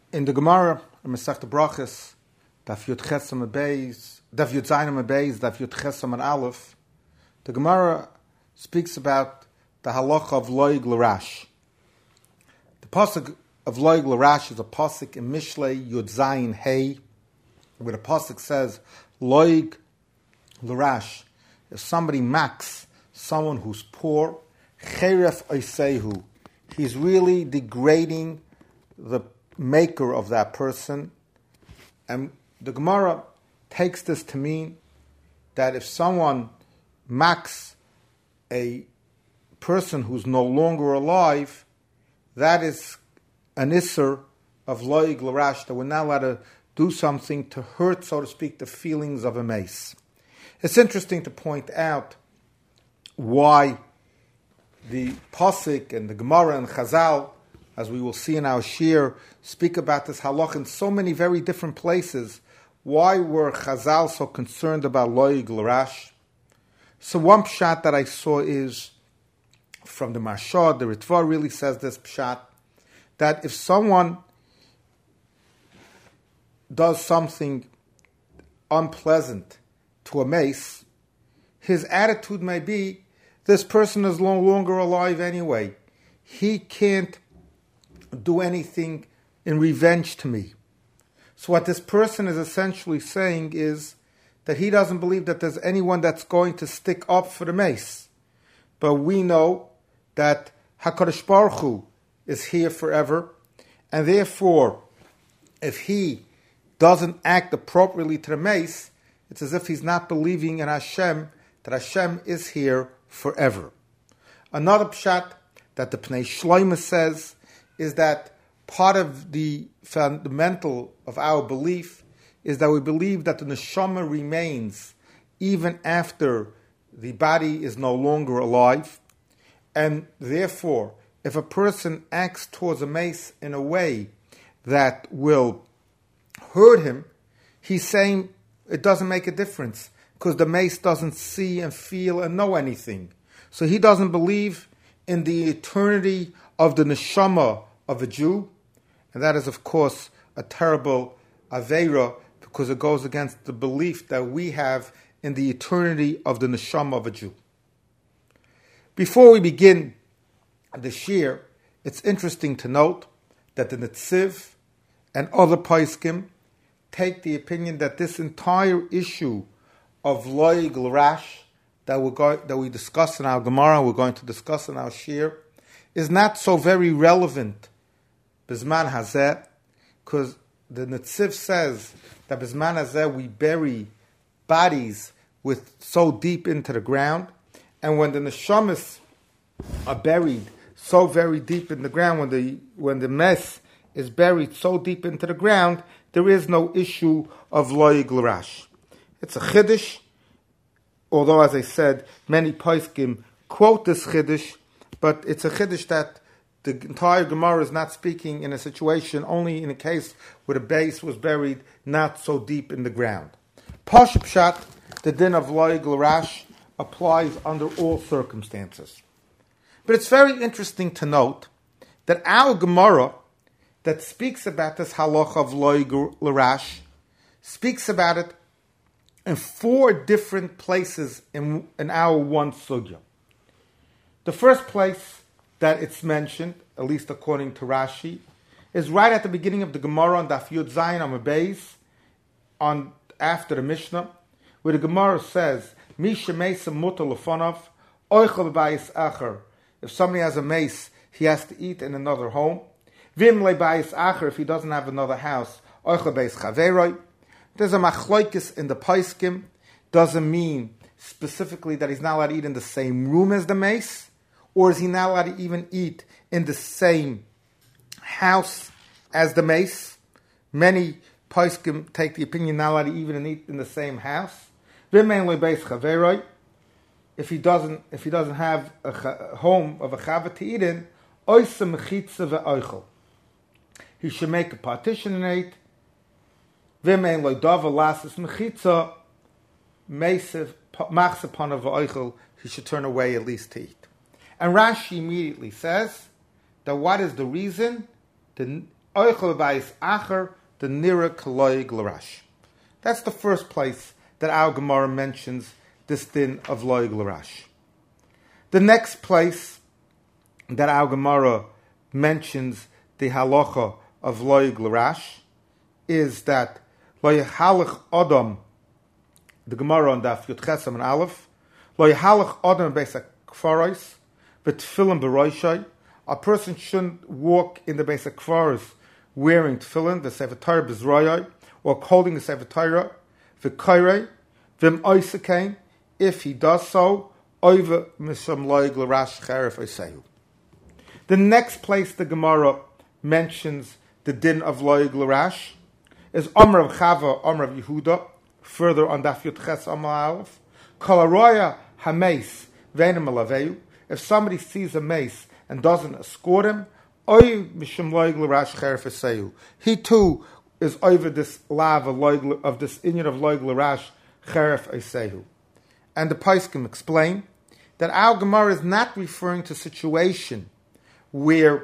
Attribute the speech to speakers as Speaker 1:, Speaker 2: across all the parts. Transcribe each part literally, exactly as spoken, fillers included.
Speaker 1: In the Gemara, in Masechta Brachos, Daf Yud Chesam Beis, Daf Yud Zayin Beis, Daf Yud Chesam and Aleph, the Gemara speaks about the halacha of loig l'rash. The pasuk of loig l'rash is a pasuk in Mishlei Yud Zayin Hey, where the pasuk says loig l'rash. If somebody mocks someone who's poor, cheref oisehu, he's really degrading the maker of that person. And the Gemara takes this to mean that if someone mocks a person who's no longer alive, that is an isser of loig l'rash, that we're not allowed to do something to hurt, so to speak, the feelings of a mace. It's interesting to point out why the Pasuk and the Gemara and Chazal, as we will see in our Shir, speak about this halach in so many very different places. Why were Chazal so concerned about loig l'rash? So one pshat that I saw is from the Marshad, the Ritva really says this pshat, that if someone does something unpleasant to a mace, his attitude may be, this person is no longer alive anyway. He can't do anything in revenge to me. So what this person is essentially saying is that he doesn't believe that there's anyone that's going to stick up for the mace. But we know that HaKadosh Baruch Hu is here forever, and therefore, if he doesn't act appropriately to the mace, it's as if he's not believing in Hashem, that Hashem is here forever. Another pshat that the Pnei Shloimeh says is that part of the fundamental of our belief is that we believe that the neshama remains even after the body is no longer alive, and therefore, if a person acts towards a mace in a way that will hurt him, he's saying it doesn't make a difference, because the mace doesn't see and feel and know anything. So he doesn't believe in the eternity of the neshama of a Jew, and that is, of course, a terrible aveira, because it goes against the belief that we have in the eternity of the neshama of a Jew. Before we begin the shir, it's interesting to note that the Netziv and other poskim take the opinion that this entire issue of loig l'rash that we go, that we discuss in our Gemara, we're going to discuss in our shir, is not so very relevant Bizman Hazeh, because the Netziv says that Bizman Hazeh we bury bodies with so deep into the ground, and when the neshamas are buried so very deep in the ground, when the when the mess is buried so deep into the ground, there is no issue of loig l'rash. It's a chiddush, although, as I said, many poskim quote this chiddush, but it's a chiddush that the entire Gemara is not speaking in a situation only in a case where the base was buried not so deep in the ground. Pashup Pshat, the din of loig l'rash, applies under all circumstances. But it's very interesting to note that our Gemara that speaks about this halacha of loig l'rash speaks about it in four different places in, in our one sugya. The first place that it's mentioned, at least according to Rashi, is right at the beginning of the Gemara on Daf Yud Zayin Amud Beis, on after the Mishnah, where the Gemara says, "Mi shemeisa mutar lefonav, oichel b'bayis acher." If somebody has a mace, he has to eat in another home. Vim lebayis acher, if he doesn't have another house, oichel b'bayis chaveroi. There's a machloikis in the poskim. Doesn't mean specifically that he's not allowed to eat in the same room as the mace, or is he not allowed to even eat in the same house as the mace? Many poskim take the opinion not allowed to even eat in the same house. If he doesn't, if he doesn't have a, a home of a chava to eat in, he should make a partition in it. He should turn away at least to eat. And Rashi immediately says that what is the reason? The oichel b'ayis acher the nira kaloig l'rash. That's the first place that our Gemara mentions this din of loig l'rash. The next place that our Gemara mentions the halacha of loig l'rash is that lo yehalach adam, the Gemara on Daf Yud Chesam and Aleph, lo yehalach adam beis hakfaros v'tefillin b'roshai. A person shouldn't walk in the beis hakfaros wearing tefillin, the sefer Torah b'zroyai, or holding the sefer Torah, v'kairei, v'im oisakain. If he does so, over misham loig l'rash cheref osehu. The next place the Gemara mentions the din of loig l'rash is Amr of Chava, Amr of Yehuda, further on Daf Yud Ches Amar Aleph. Kol haroya hameis v'einem alaveu. If somebody sees a mace and doesn't escort him, oy mishum loig l'rash cheref osehu. He too is over this lav of this inyan of loig l'rash cheref osehu. And the Poskim explain that our Gemara is not referring to a situation where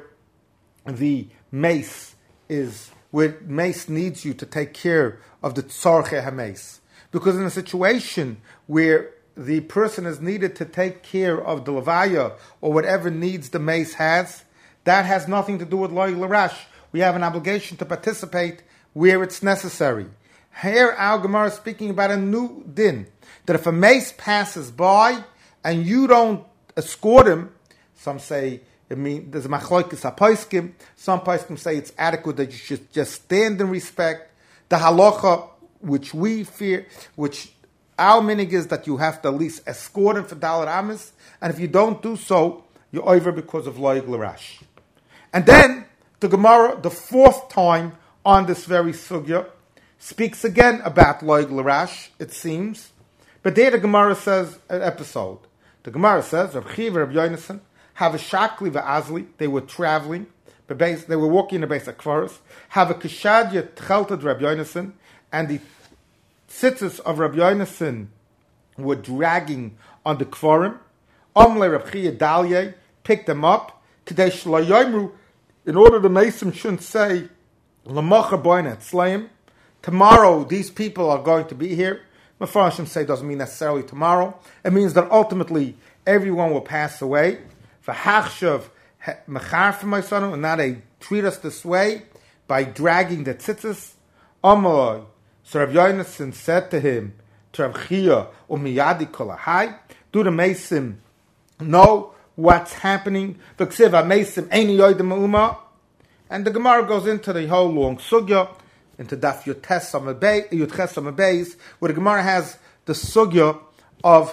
Speaker 1: the mace is, where mace needs you to take care of the tzarche hameis. Because in a situation where the person is needed to take care of the levaya or whatever needs the mace has, that has nothing to do with loig l'rash. We have an obligation to participate where it's necessary. Here our Gemara is speaking about a new din, that if a mace passes by and you don't escort him, some say, I mean, there's a machlokes haposkim. Some poskim say it's adequate that you should just stand in respect. The halacha, which we fear, which our minig is that you have to at least escort him for dalar amis, and if you don't do so, you're over because of loig l'rash. And then the Gemara, the fourth time on this very sugya, speaks again about loig l'rash, it seems. But there the Gemara says an episode. The Gemara says, Reb Chiva, Reb Yonason, have a shakli v'azli, they were traveling, they were walking in the base of Kfaros, have a kishadya tchelted Reb Yonason, and the tzitzis of Reb Yonason were dragging on the Kfarim. Omle Reb Chia Dalye picked them up, K'dei shlo yomru, in order the Mason shouldn't say, L'mocher boinet slayim, tomorrow these people are going to be here. Mefarshim say doesn't mean necessarily tomorrow. It means that ultimately everyone will pass away. V'hachshav mecharfim ma'isanu, and now they treat us this way by dragging the tzitzis. Amaloi, so Rav Yonason said to him, to Rav Chia, umiyadi kol ahai, do the Mason know what's happening? V'ksiv ha-Mason eini yoydim ma'uma. And the Gemara goes into the whole long sugya, into Daf Yud Ches Amar Beis, where the Gemara has the sugya of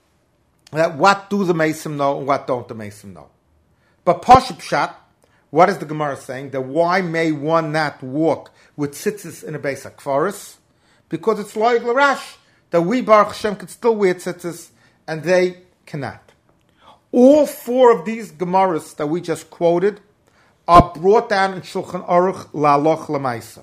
Speaker 1: that what do the Mason know and what don't the Mason know. But Pashup Pshat, what is the Gemara saying? That why may one not walk with tzitzis in a Beis HaKfaros? Because it's loig l'rash, that we Baruch Hashem can still wear tzitzis and they cannot. All four of these Gemaras that we just quoted are brought down in Shulchan Aruch la'aloch l'maisa.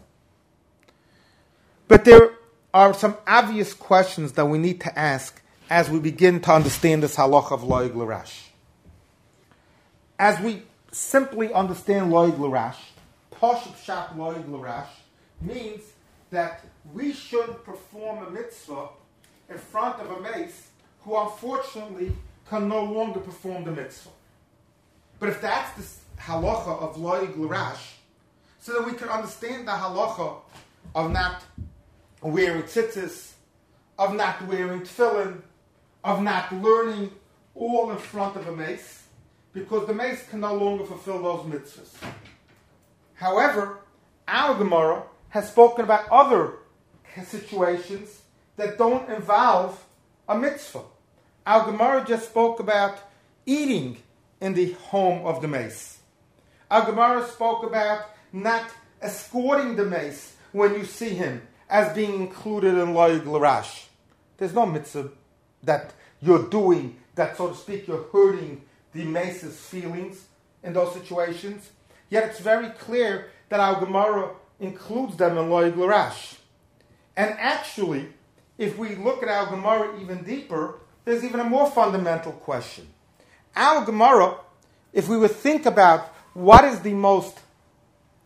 Speaker 1: But there are some obvious questions that we need to ask as we begin to understand this halacha of loig l'rash. As we simply understand loig l'rash, Pashup Pshat loig l'rash means that we should perform a mitzvah in front of a mace who unfortunately can no longer perform the mitzvah. But if that's the halacha of loig l'rash, so that we can understand the halacha of not wearing tzitzis, of not wearing tefillin, of not learning all in front of a mace, because the mace can no longer fulfill those mitzvahs. However, our Gemara has spoken about other situations that don't involve a mitzvah. Our Gemara just spoke about eating in the home of the mace. Our Gemara spoke about not escorting the mace when you see him as being included in loig l'rash. There's no mitzvah that you're doing, that, so to speak, you're hurting the mace's feelings in those situations. Yet it's very clear that our Gemara includes them in loig l'rash. And actually, if we look at our Gemara even deeper, there's even a more fundamental question. Our Gemara, if we would think about what is the most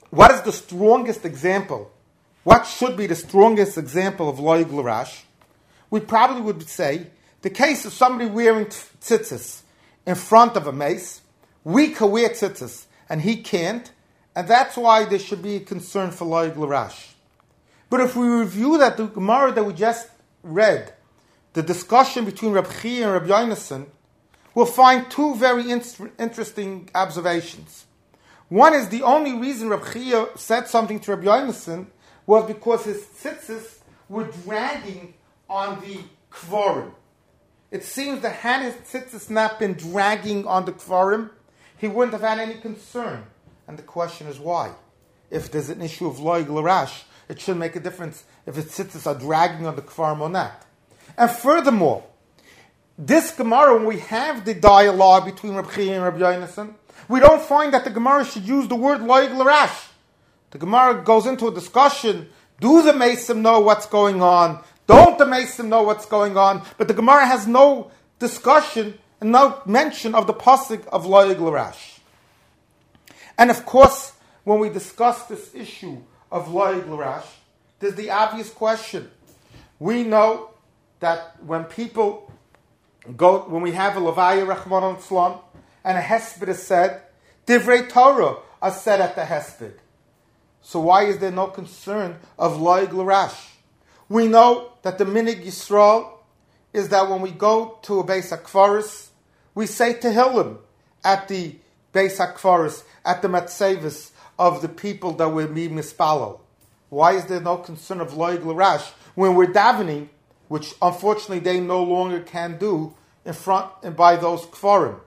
Speaker 1: what is the strongest example? What should be the strongest example of loig l'rash? We probably would say the case of somebody wearing tzitzis in front of a mace. We can wear tzitzis and he can't, and that's why there should be a concern for loig l'rash. But if we review that the Gemara that we just read, the discussion between Reb Chia and Reb Yonason, we'll find two very in- interesting observations. One is the only reason Reb Chia said something to Reb Yonason was because his tzitzis were dragging on the kvarim. It seems that had his tzitzis not been dragging on the kvarim, he wouldn't have had any concern. And the question is why? If there's an issue of loig l'rash, it shouldn't make a difference if his tzitzis are dragging on the kvarim or not. And furthermore, this Gemara, when we have the dialogue between Reb Chia and Reb Yonason, we don't find that the Gemara should use the word loig l'rash. The Gemara goes into a discussion, do the Mesim know what's going on? Don't the Mesim know what's going on? But the Gemara has no discussion and no mention of the pasuk of loig l'rash. And of course, when we discuss this issue of loig l'rash, there's the obvious question. We know that when people go, when we have a Levaya Rachmana litzlan, and a Hesped is said, Divrei Torah are said at the Hesped. So why is there no concern of loig l'rash? We know that the Minig Yisrael is that when we go to a Beis HaKfaris, we say Tehillim at the Beis HaKfaris, at the Matzevis of the people that we're mispalel. Why is there no concern of loig l'rash when we're davening, which unfortunately they no longer can do in front and by those kfarim?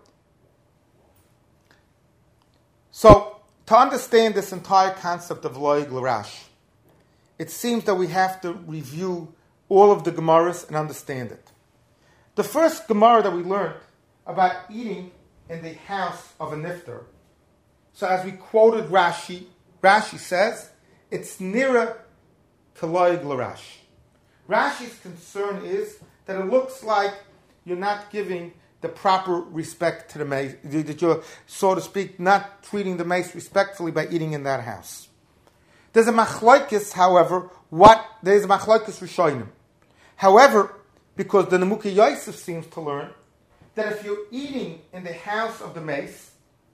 Speaker 1: So, to understand this entire concept of loig l'rash, it seems that we have to review all of the Gemaras and understand it. The first Gemara that we learned about eating in the house of a nifter. So as we quoted Rashi, Rashi says, it's nira to loig l'rash. Rashi's concern is that it looks like you're not giving the proper respect to the mace, that you're, so to speak, not treating the mace respectfully by eating in that house. There's a machlokes, however, what, there's a machlokes rishonim. However, because the Nemuki Yosef seems to learn that if you're eating in the house of the mace,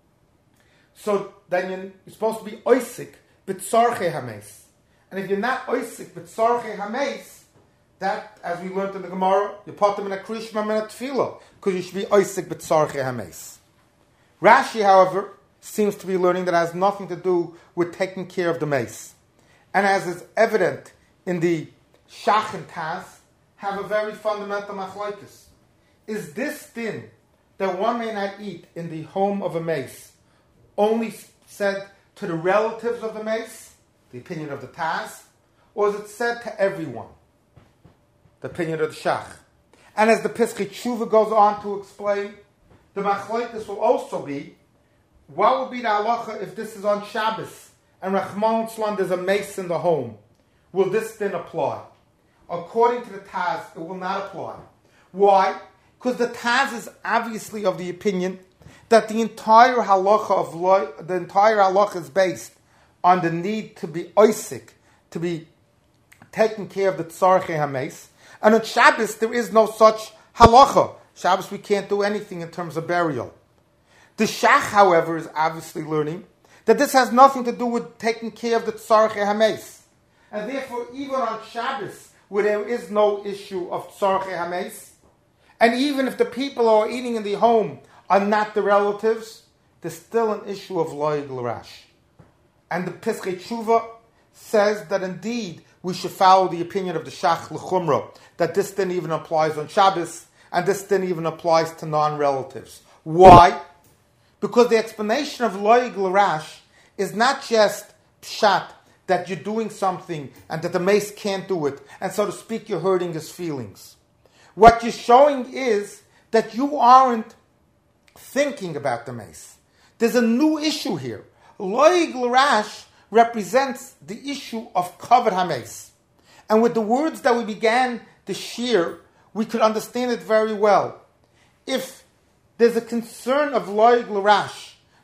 Speaker 1: so then you're supposed to be oisik b'tzarchei hameis. And if you're not oisik b'tzarchei hameis, that, as we learned in the Gemara, you put them in a krishma and a tefillah, because you should be oisik b'tzarchei hameis. Rashi, however, seems to be learning that it has nothing to do with taking care of the mace. And as is evident in the Shach and Taz, have a very fundamental machlokes. Is this din that one may not eat in the home of a mace only said to the relatives of the mace, the opinion of the Taz, or is it said to everyone, the opinion of the Shach? And as the Pischei Tshuva goes on to explain, the machlokes will also be, what would be the halacha if this is on Shabbos and Rachmana litzlan there's a mace in the home? Will this din apply? According to the Taz, it will not apply. Why? Because the Taz is obviously of the opinion that the entire halacha of lo, the entire halacha is based on the need to be oisik, to be taking care of the tzarchei hameis. And on Shabbos there is no such halacha. Shabbos we can't do anything in terms of burial. The Shach, however, is obviously learning that this has nothing to do with taking care of the tzarchei hameis, and therefore even on Shabbos, where there is no issue of tzarchei hameis, and even if the people who are eating in the home are not the relatives, there's still an issue of loig l'rash. And the Pischei Tshuva says that indeed we should follow the opinion of the Shach l'chumra, that this din even applies on Shabbos, and this din even applies to non-relatives. Why? Because the explanation of loig l'rash is not just pshat, that you're doing something and that the mace can't do it, and so to speak, you're hurting his feelings. What you're showing is that you aren't thinking about the mace. There's a new issue here. Loig l'rash represents the issue of kavod hameis. And with the words that we began the shir, we could understand it very well. If there's a concern of loig l'rash,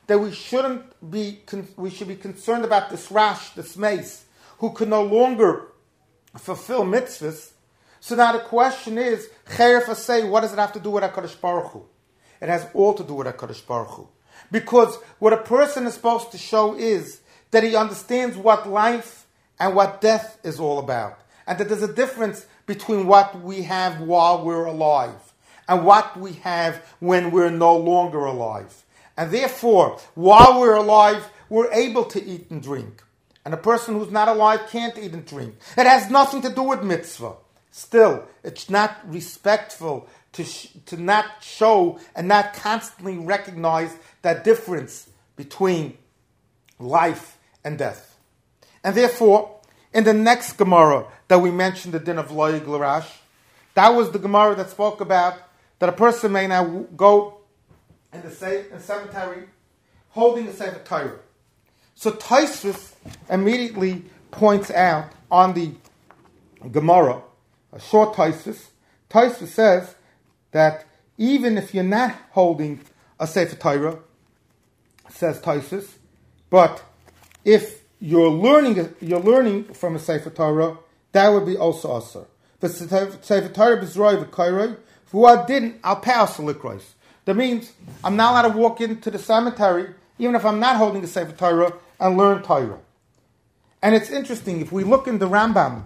Speaker 1: that we shouldn't be, we should be concerned about this rash, this mace, who can no longer fulfill mitzvahs. So now the question is, Cheref say, what does it have to do with HaKadosh Baruch Hu? It has all to do with HaKadosh Baruch Hu. Because what a person is supposed to show is that he understands what life and what death is all about. And that there's a difference between what we have while we're alive and what we have when we're no longer alive. And therefore, while we're alive, we're able to eat and drink. And a person who's not alive can't eat and drink. It has nothing to do with mitzvah. Still, it's not respectful to sh- to not show and not constantly recognize that difference between life and death. And therefore, in the next Gemara that we mentioned, the din of Lo Yiglorash, that was the Gemara that spoke about that a person may now go in the cemetery holding the Sefer Torah. So Tosfos immediately points out on the Gemara, a short Tosfos. Tosfos says that even if you're not holding a Sefer Torah, says Tosfos, but if you're learning you're learning from a Sefer Torah, that would be also Asur. But Sefer Torah b'zroi v'kairoi, v'uad din al pass likros. That means I'm not allowed to walk into the cemetery, even if I'm not holding a Sefer Torah, and learn Torah. And it's interesting, if we look in the Rambam,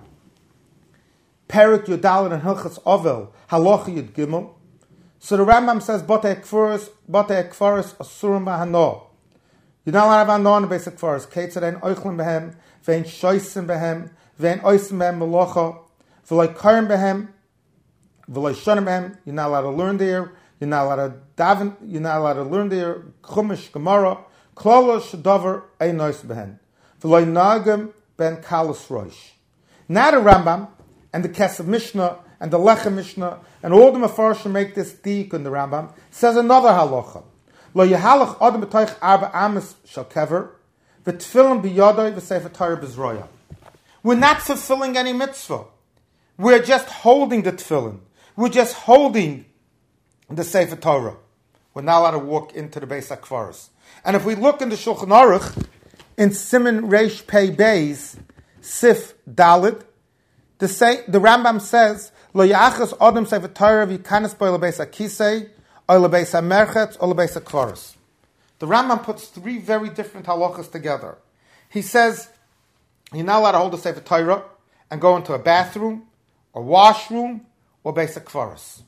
Speaker 1: Perik Yudalad and Hilchas Ovel, Halacha Yud Gimel, so the Rambam says, Batei Kfaris, Batei Kfaris Asurim B'Hano. You're not allowed to have Hano in the basic Kfaris. Ketzad ein Oichlin Behem, Vein Shoysim Behem, Vein Oisim Behem Melocha, V'loi Karim Behem, V'loi Shonim Behem. You're not allowed to learn there. You're not allowed to daven. You're not allowed to learn there. Chumash, Gemara, Klala Shadavar ein Ois Behem. V'loi Nagim Ben Kalas Rosh. Now the Rambam and the Kesef Mishnah and the Lechem Mishnah and all the Mefarshim make this dik in the Rambam, says another halacha. Lo yehalach adam b'toich arba amis shal kever v'tfilim b'yodai v'sefer Torah b'zroya. We're not fulfilling any mitzvah. We're just holding the tefillin. We're just holding the Sefer Torah. We're not allowed to walk into the Beis HaKfaros. And if we look in the Shulchan Aruch, in Siman Reish Pei Beis, Sif Dalit, the, say, the Rambam says, Lo yachas adam Sefer Torah v'yikanes bo lebeis HaKisei, or lebeis HaMerchetz, or lebeis HaKfaros. The Rambam puts three very different halachas together. He says, you're not allowed to hold the Sefer Torah and go into a bathroom, or washroom, or Beis HaKfaros.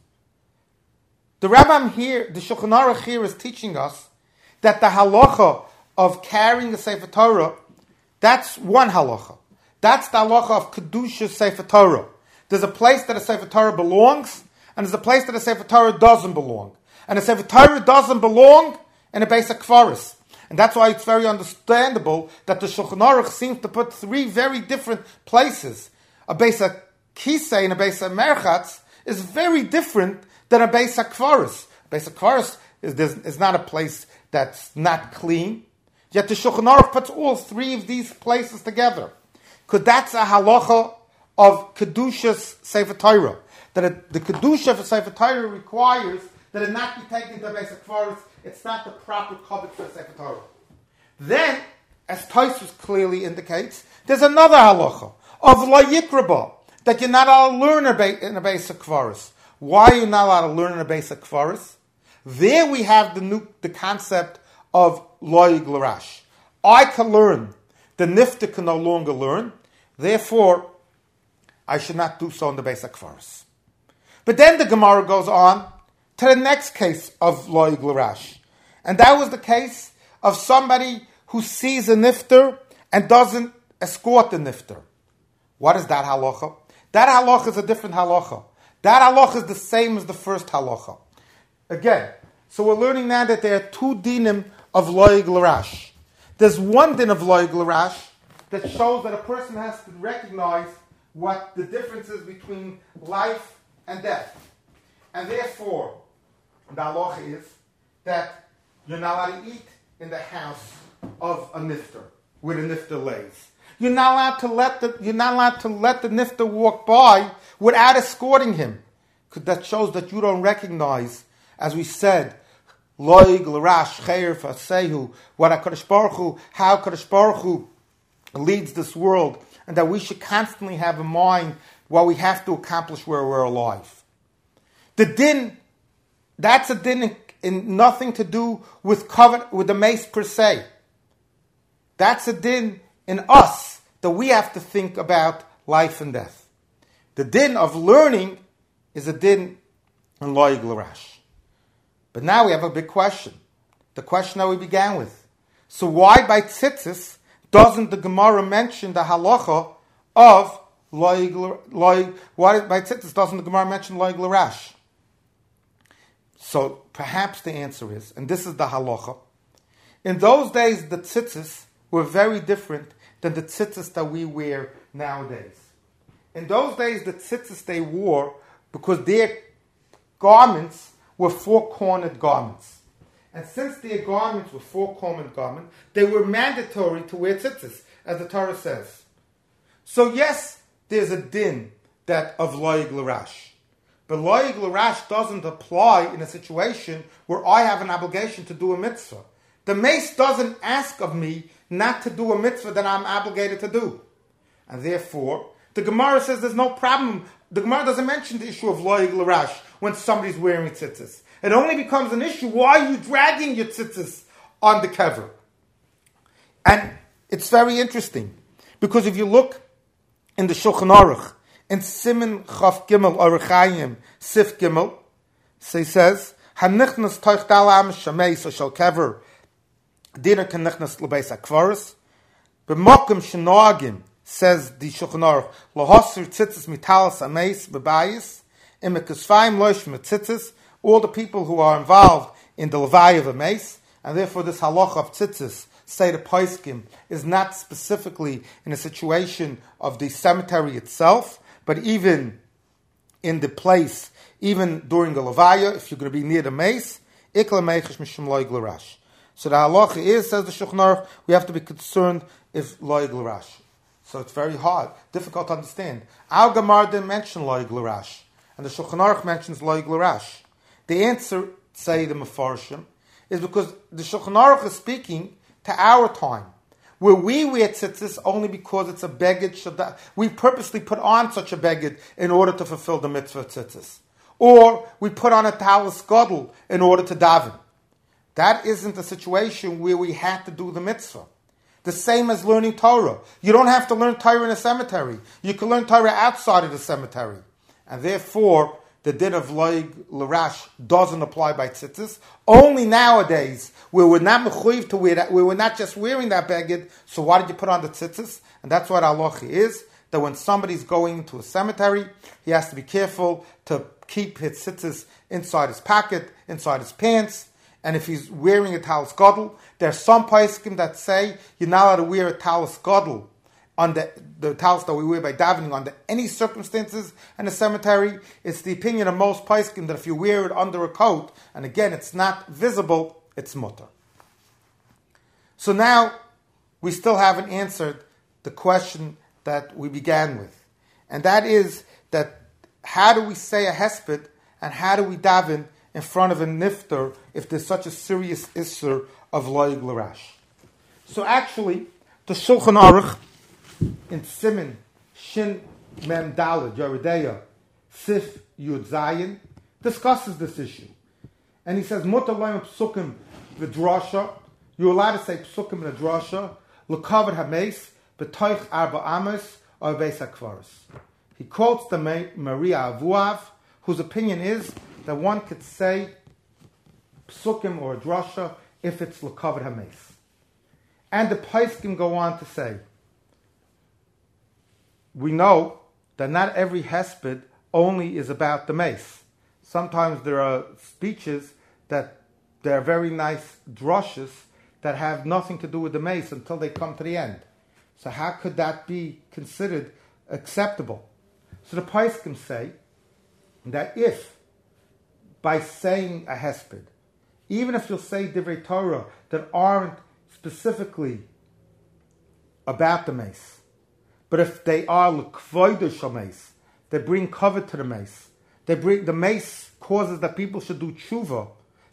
Speaker 1: The Rambam here, the Shulchan Aruch here is teaching us that the halacha of carrying the Sefer Torah, that's one halacha. That's the halacha of Kedusha Sefer Torah. There's a place that a Sefer Torah belongs, and there's a place that a Sefer Torah doesn't belong. And a Sefer Torah doesn't belong in a Beis HaKfaros. And that's why it's very understandable that the Shulchan Aruch seems to put three very different places. A Beis HaKisei and a Beis HaMerchatz is very different than a Beis HaKfaros. Beis HaKfaros is, is not a place that's not clean. Yet the Shulchan Aruch puts all three of these places together. Because that's a halacha of Kedushas Sefer Torah. That it, the Kedusha for Sefer Torah requires that it not be taken to Beis HaKfaros. It's not the proper covet for Sefer Torah. Then, as Tosfos clearly indicates, there's another halacha of La Yikraba, that you're not allowed to learn in a Beis HaKfaros. Why are you not allowed to learn in a Beis HaKfaros? There we have the new, the concept of Lo Yiglorash. I can learn. The Nifta can no longer learn. Therefore, I should not do so in the Beis HaKfaros. But then the Gemara goes on to the next case of Lo Yiglorash. And that was the case of somebody who sees a nifter and doesn't escort the nifter. What is that halacha? That halacha is a different halacha. That halacha is the same as the first halacha. Again, so we're learning now that there are two dinim of Lo Yiglorash. There's one din of Lo Yiglorash that shows that a person has to recognize what the difference is between life and death. And therefore, the halacha is that you're not allowed to eat in the house of a nifter, where the nifter lays. You're not allowed to let the you're not allowed to let the nifter walk by without escorting him, because that shows that you don't recognize, as we said, loig l'rash cheir fasehu, what HaKadosh Baruch Hu, how HaKadosh Baruch Hu leads this world, and that we should constantly have in mind what we have to accomplish where we're alive. The din, that's a din in, in nothing to do with covet, with the mace per se. That's a din in us that we have to think about life and death. The din of learning is a din in loig l'rash. But now we have a big question. The question that we began with. So why by tzitzis doesn't the Gemara mention the halacha of loig, loig, why by tzitzis doesn't the Gemara mention loig l'rash? So perhaps the answer is, and this is the halacha, in those days the tzitzis were very different than the tzitzis that we wear nowadays. In those days the tzitzis they wore, because their garments were four-cornered garments. And since their garments were four-cornered garments, they were mandatory to wear tzitzis, as the Torah says. So yes, there's a din that of loig l'rash. But loig l'rash doesn't apply in a situation where I have an obligation to do a mitzvah. The mace doesn't ask of me not to do a mitzvah that I'm obligated to do. And therefore, the Gemara says there's no problem. The Gemara doesn't mention the issue of loig l'rash when somebody's wearing tzitzis. It only becomes an issue, why are you dragging your tzitzis on the kever? And it's very interesting, because if you look in the Shulchan Aruch, in Siman Chaf Gimel Orach Chaim Sif Gimel, so he says, Hanichnas toich dalam shameis o shel kever, dina kan nichnas lebeis akvaris, b'mokum shenogim, says the Shulchan Aruch, lahosir tzitzis mitalas ameis bebayis, imekasvayim loish metzitzis, all the people who are involved in the levaya of a mace, and therefore this halacha of tzitzis, say the Paiskim, is not specifically in a situation of the cemetery itself, but even in the place, even during the levaya, if you're going to be near the mace, ikla meichesh mishum loig l'rash. So the halacha is, says the Shulchan Aruch, we have to be concerned if loig l'rash. So it's very hard, difficult to understand. Our Gemara didn't mention loig l'rash, and the Shulchan Aruch mentions loig l'rash. The answer, say the Mefarshim, is because the Shulchan Aruch is speaking to our time, where we wear tzitzis only because it's a beged. We purposely put on such a beged in order to fulfill the mitzvah tzitzis. Or we put on a talis gadol in order to daven. That isn't a situation where we had to do the mitzvah. The same as learning Torah. You don't have to learn Torah in a cemetery. You can learn Torah outside of the cemetery. And therefore, the din of loig l'rash doesn't apply by tzitzis. Only nowadays, where we're not mechuyev to wear that, where we're not just wearing that beged, so why did you put on the tzitzis? And that's what halacha is, that when somebody's going to a cemetery, he has to be careful to keep his tzitzis inside his pocket, inside his pants, and if he's wearing a talis gadol, there are some poskim that say you're not allowed to wear a talis gadol on the, the talis that we wear by davening under any circumstances in a cemetery. It's the opinion of most poskim that if you wear it under a coat, and again it's not visible, it's mutter. So now we still haven't answered the question that we began with, and that is that how do we say a hesped and how do we daven in front of a nifter if there's such a serious issur of loig l'rash? So actually, the Shulchan Aruch in Siman Shin Mem Daled Yeridea Sif Yud Zayin discusses this issue, and he says mutar loim psukim v'drasha. You're allowed to say psukim in a drasha l'kavod hameis b'toich arba amos or beis hakvaros. He quotes the Maria Avuav, whose opinion is that one could say psukim or a drasha if it's l'kavod hameis. And the poskim go on to say, we know that not every hesped only is about the mace. Sometimes there are speeches that they're very nice drushes that have nothing to do with the mace until they come to the end. So how could that be considered acceptable? So the poskim say that if, by saying a hesped, even if you'll say divrei Torah that aren't specifically about the mace, but if they are l'kvoido shameis, they bring cover to the mace. They bring the mace causes that people should do tshuva.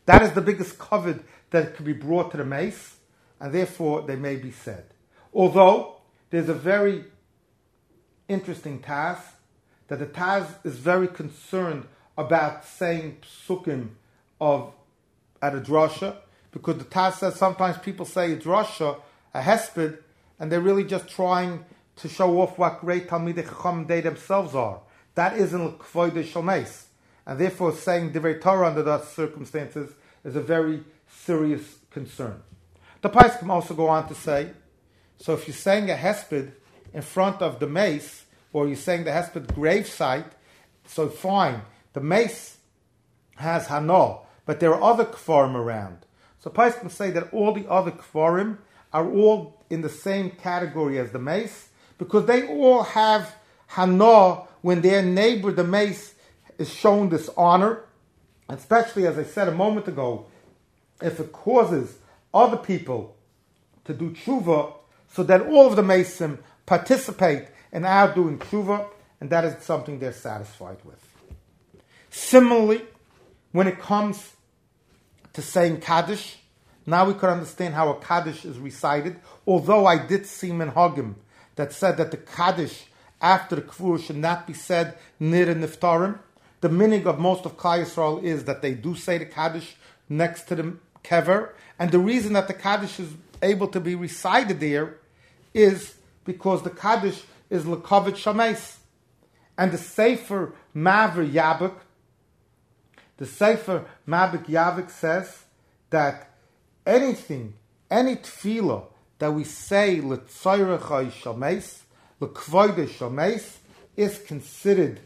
Speaker 1: That is the biggest covet that can be brought to the mace, and therefore they may be said. Although there's a very interesting Taz, that the Taz is very concerned about saying psukim of at a drasha, because the Taz says sometimes people say a drasha, a hesped, and they're really just trying to show off what great Talmidei Chacham they themselves are. That isn't l'kvoidei shel meis. And therefore saying Divrei Torah under those circumstances is a very serious concern. The Poskim also go on to say, so if you're saying a hesped in front of the mace, or you're saying the hesped gravesite, so fine, the mace has hana, but there are other kfarim around. So Poskim say that all the other kfarim are all in the same category as the mace, because they all have hana when their neighbor, the mace, is shown this honor, especially, as I said a moment ago, if it causes other people to do tshuva, so that all of the Mesim participate in our doing tshuva, and that is something they're satisfied with. Similarly, when it comes to saying Kaddish, now we can understand how a Kaddish is recited, although I did see Minhagim that said that the Kaddish after the Kvur should not be said nir niftarim. The meaning of most of Klal Yisrael is that they do say the Kaddish next to the kever, and the reason that the Kaddish is able to be recited there is because the Kaddish is l'kavod shameis, and the Sefer Maver Yabuk, the Sefer Maver Yabuk says that anything, any tefillah that we say l'tzayrechai shameis, l'kvoidei shameis, is considered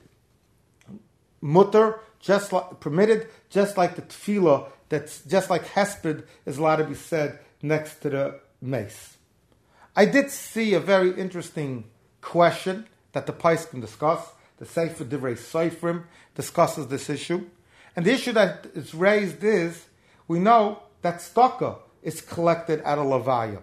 Speaker 1: mutter, just like permitted, just like the tefillah, that's just like hesped is allowed to be said next to the mace. I did see a very interesting question that the Poskim discuss. The Sefer Divrei Seifrim discusses this issue, and the issue that is raised is we know that tzedakah is collected at a levaya,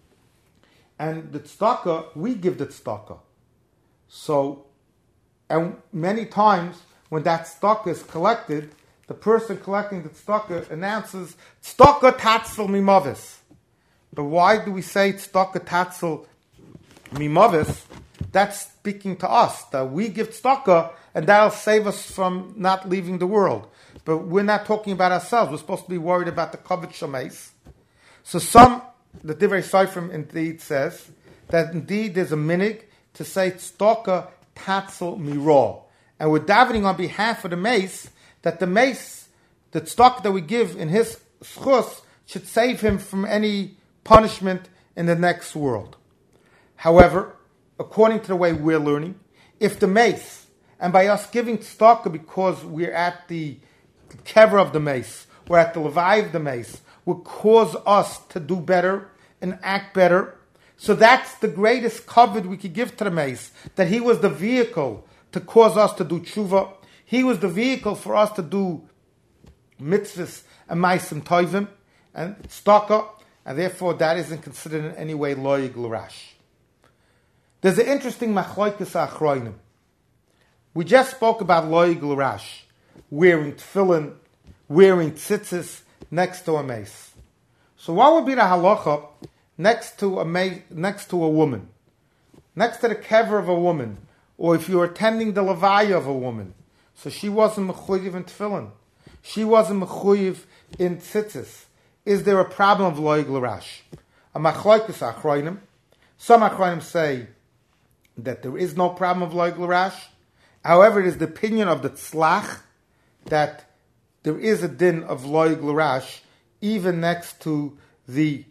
Speaker 1: and the tzedakah we give the tzedakah. So, and many times when that tzedakah is collected, the person collecting the tzedakah announces, tzedakah tatzel mimavis. But why do we say tzedakah tatzel mimavis? That's speaking to us, that we give tzedakah, and that'll save us from not leaving the world. But we're not talking about ourselves. We're supposed to be worried about the kavod shameis. So some, the Divrei Seifrim indeed says, that indeed there's a minig to say tzedakah tatzel mirah. And we're davening on behalf of the mace, that the mace, the tzedakah that we give in his schus, should save him from any punishment in the next world. However, according to the way we're learning, if the mace, and by us giving tzedakah because we're at the kever of the mace, we're at the levai of the mace, will cause us to do better and act better, so that's the greatest kavod we could give to the mace, that he was the vehicle to cause us to do tshuva. He was the vehicle for us to do mitzvahs and ma'asim tovim and tzedakah, and therefore that isn't considered in any way loyig l'rash. There's an interesting machlokes achronim. We just spoke about loyig l'rash, wearing tefillin, wearing tzitzis next to a mace. So what would be the halacha next to a mace, next to a woman, next to the kever of a woman? Or if you're attending the levaya of a woman, so she wasn't mechuyev in tefillin, she wasn't mechuyev in tzitzis, is there a problem of loyig l'rash? A machlokes achronim. Some achronim say that there is no problem of loyig l'rash. However, it is the opinion of the tzlach that there is a din of loyig l'rash even next to the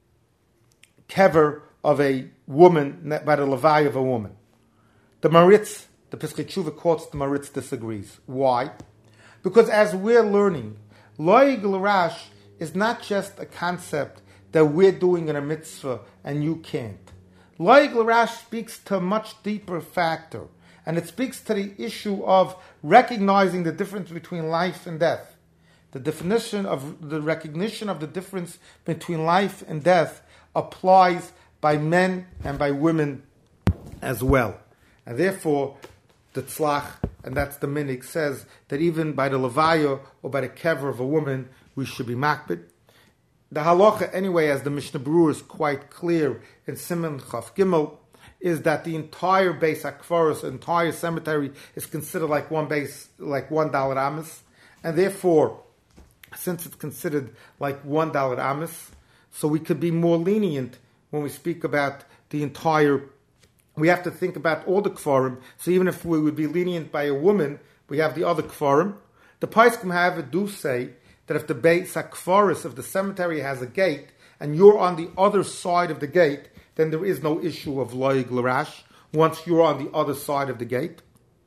Speaker 1: kever of a woman, by the levaya of a woman. The Maritz, the Piskei Tshuva quotes the Maritz disagrees. Why? Because as we're learning, loyig l'rash is not just a concept that we're doing in a mitzvah and you can't. Loyig l'rash speaks to a much deeper factor, and it speaks to the issue of recognizing the difference between life and death. The definition of the recognition of the difference between life and death applies by men and by women as well. And therefore, the tzlach, and that's the minig, says that even by the levaya or by the kever of a woman, we should be makbid. The halacha, anyway, as the Mishnah Berurah is quite clear in Siman Chaf Gimel, is that the entire Beis HaKfaros, the entire cemetery, is considered like one base, like one dollar amis, and therefore, since it's considered like one dollar amis, so we could be more lenient when we speak about the entire. We have to think about all the kfarim. So even if we would be lenient by a woman, we have the other kfarim. The Paiskim, however, do say that if the Beis HaKfaros, if the cemetery has a gate, and you're on the other side of the gate, then there is no issue of loig l'rash, once you're on the other side of the gate.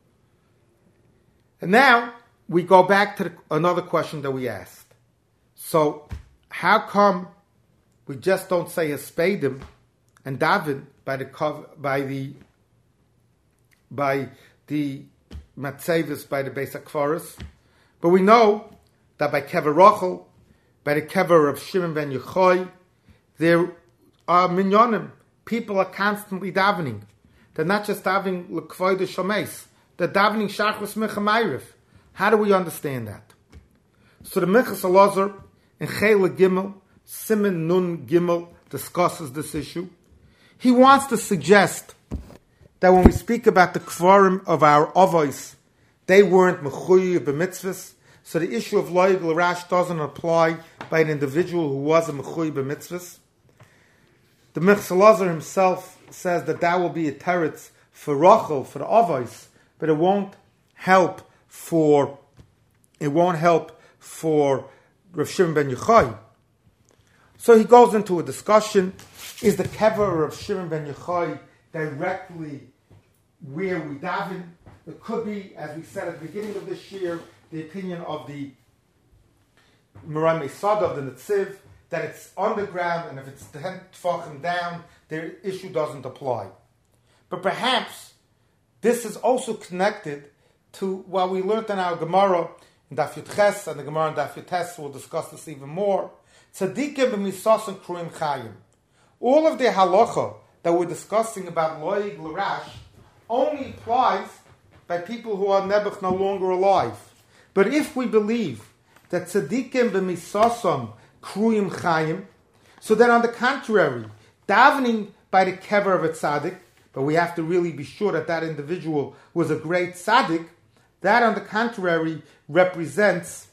Speaker 1: And now, we go back to the, another question that we asked. So, how come we just don't say Hespedim and Daven by the by the by the Matzevis, by the Beis HaKfaros? But we know that by Kever Rochel, by the Kever of Shimon ben Yochai, there are minyanim. People are constantly davening. They're not just davening l'kvoid shomeis. They're davening shachris mechamayriv. How do we understand that? So the Minchas Elazar in Chela Gimel, Siman Nun Gimel, discusses this issue. He wants to suggest that when we speak about the kvarim of our avos, they weren't mechuyev b'mitzvahs, so the issue of loig l'rash doesn't apply by an individual who was a mechuyev b'mitzvahs. The Minchas Elazar himself says that that will be a teretz for Rachel, for the avos, but it won't help for it won't help for Rav Shimon ben Yochai. So he goes into a discussion: is the kever of Shimon ben Yochai directly where we daven? It could be, as we said at the beginning of this year, the opinion of the Moray Meisada of the Netziv, that it's underground, and if it's ten tefachim down, the issue doesn't apply. But perhaps this is also connected to what we learned in our Gemara in Daf Yud Ches, and the Gemara in Daf Yud Tes will discuss this even more. Tzadikim b'misas and kruim chayim. All of the halacha that we're discussing about loig l'rash only applies by people who are nebuch no longer alive. But if we believe that tzadikim b'misasam kruyim chayim, so then on the contrary, davening by the kever of a tzaddik, but we have to really be sure that that individual was a great tzaddik, that on the contrary represents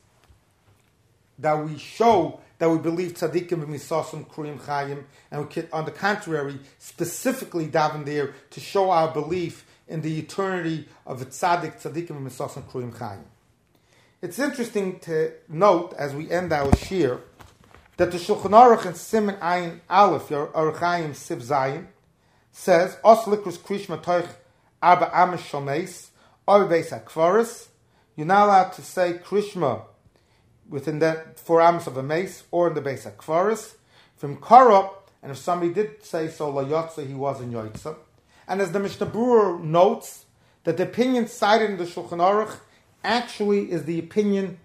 Speaker 1: that we show that we believe tzaddikim b'misasam kruyim chayim, and we can, on the contrary, specifically daven there to show our belief in the eternity of a tzaddik, tzaddikim b'misasam kruyim chayim. It's interesting to note, as we end our shir, that the Shulchan Aruch in Siman Ayin Aleph, Aruch Chaim Siv Zayin, says, Os likrus krishma toich arba amish shomeis, or beis hakfaris. You're not allowed to say krishma within the four amos of a mace, or in the beis hakfaris. From Korah, and if somebody did say so, la yotza, he was in yotza. And as the Mishnah Berurah notes, that the opinion cited in the Shulchan Aruch actually is the opinion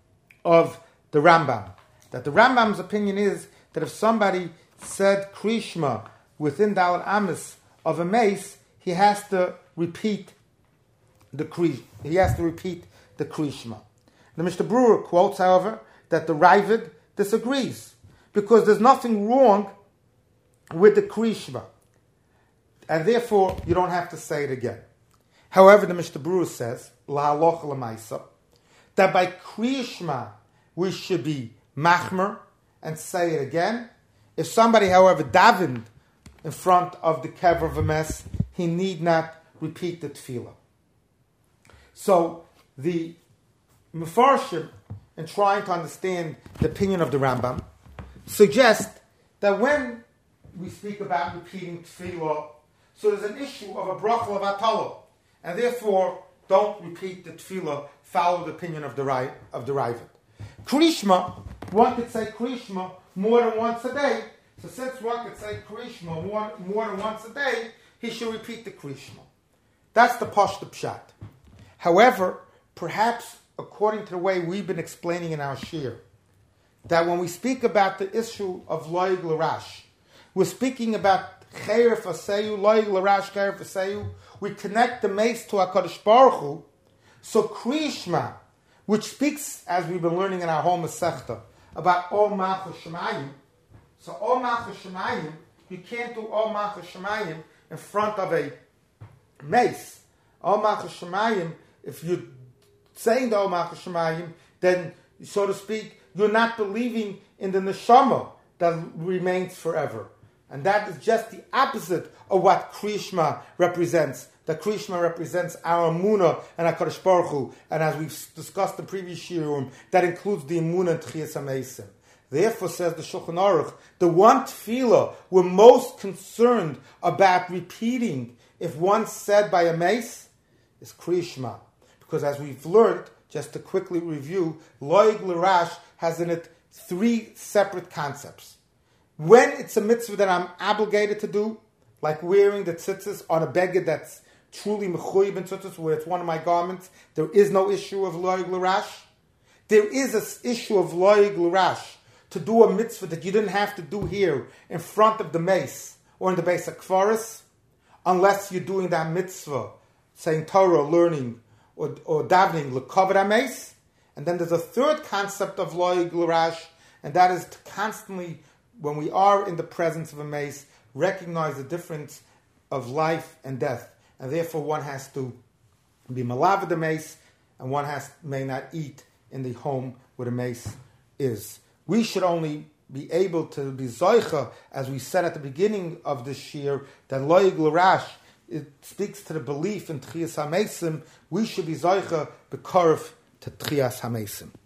Speaker 1: of the Rambam. That the Rambam's opinion is that if somebody said krishma within Dalet Amos of a mace, he has to repeat the krish. He has to repeat the krishma. The Mishnah Berurah quotes, however, that the Ravid disagrees because there's nothing wrong with the krishma, and therefore you don't have to say it again. However, the Mishnah Berurah says lahalocha lemaisa that by krishma we should be machmer and say it again. If somebody, however, davened in front of the kever of a mess, he need not repeat the tefillah. So the Mefarshim, in trying to understand the opinion of the Rambam, suggest that when we speak about repeating tefillah, so there's an issue of a bracha of atala, and therefore don't repeat the tefillah, follow the opinion of the Rai, of the Ravid. Krishma, one could say krishma more than once a day. So since one could say krishma more, more than once a day, he should repeat the krishma. That's the pashta pshat. However, perhaps according to the way we've been explaining in our shir, that when we speak about the issue of loig l'rash, we're speaking about cheref aseyu, loig l'rash, cheref aseyu. We connect the mace to HaKadosh Baruch Hu. So krishma, which speaks, as we've been learning in our whole Masechta, about all Malchus Shemayim. So all Malchus Shemayim, you can't do all Malchus Shemayim in front of a mace. All Malchus Shemayim, if you're saying the all Malchus Shemayim, then, so to speak, you're not believing in the neshama that remains forever. And that is just the opposite of what Krishma represents. The Krishma represents our Emunah and HaKadosh Baruch Hu. And as we've discussed in the previous shiurim, that includes the Emunah and Tchias HaMeisim. Therefore, says the Shulchan Aruch, the one tefillah we're most concerned about repeating if once said by a mace is Krishma. Because as we've learned, just to quickly review, Loig L'Rash has in it three separate concepts. When it's a mitzvah that I'm obligated to do, like wearing the tzitzis on a beged that's truly mechuyib in tzitzis, where it's one of my garments, there is no issue of Loig L'Rash. There is an issue of Loig L'Rash to do a mitzvah that you didn't have to do here in front of the mace or in the base of kfaris, unless you're doing that mitzvah, saying Torah, learning, or, or davening, l'kavod ha-mace. And then there's a third concept of Loig L'Rash, and that is to constantly, when we are in the presence of a mace, recognize the difference of life and death. And therefore one has to be malav with the mace, and one has may not eat in the home where the mace is. We should only be able to be zoicha, as we said at the beginning of this shir, that Loig L'Rash, it speaks to the belief in Tchias HaMeisim. We should be zoicha b'korf to Tchias HaMeisim.